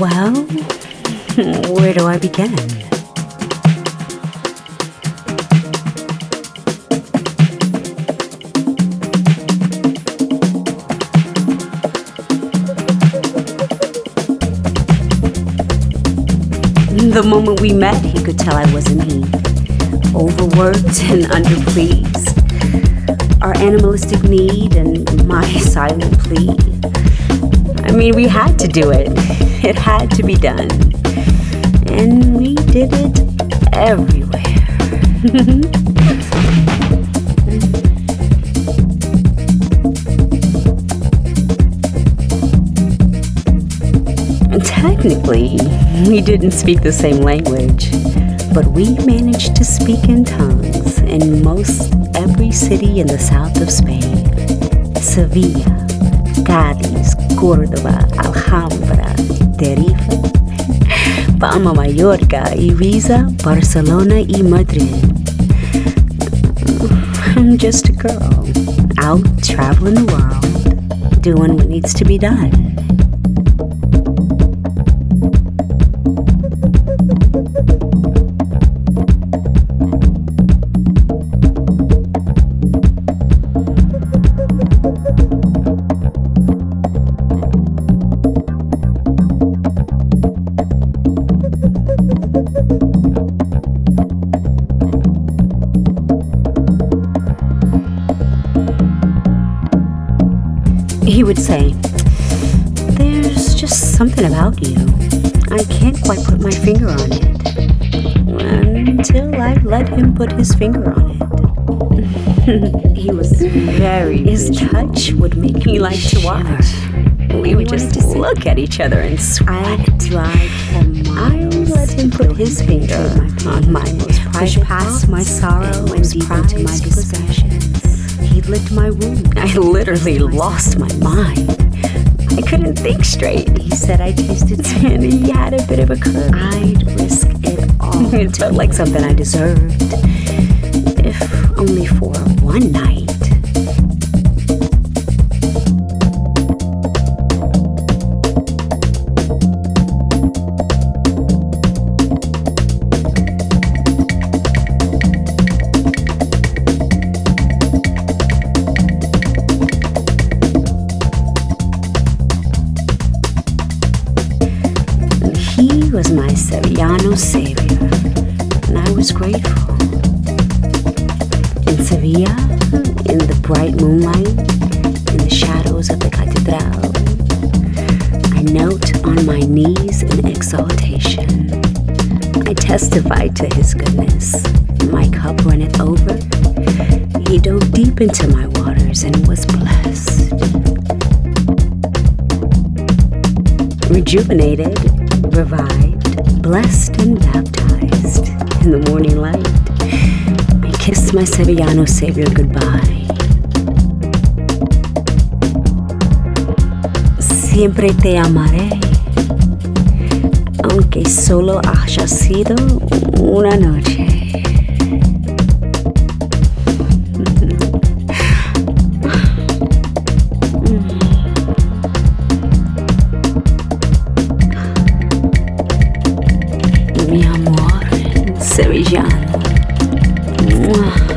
Well, where do I begin? The moment we met, he could tell I wasn't he. Overworked and underpleased. Our animalistic need and my silent plea. I mean, we had to do it. It had to be done. And we did it everywhere. Technically, we didn't speak the same language, but we managed to speak in tongues in most every city in the south of Spain. Sevilla, Cádiz, Córdoba, Alhambra, Tenerife, Palma Mallorca, Ibiza, Barcelona y Madrid. I'm just a girl, out traveling the world, doing what needs to be done. He would say, "There's just something about you. I can't quite put my finger on it." Until I let him put his finger on it. He was his touch would make me like to watch. We would just look at each other and sweat. I let him put his finger on my most private past my sorrow and deep into my possessions. He licked my wound. I literally lost my mind. I couldn't think straight. He said I tasted sin. He had a bit of a curve. I'd risk it all. It felt like something I deserved, if only for one night. He was my Sevillano savior, and I was grateful. In Sevilla, in the bright moonlight, in the shadows of the Catedral, I knelt on my knees in exaltation. I testified to his goodness. My cup runneth over. He dove deep into my waters and was blessed. Rejuvenated, revived, blessed and baptized in the morning light, I kissed my Sevillano savior goodbye. Siempre te amaré, aunque solo haya sido una noche. Mi amor sevillano.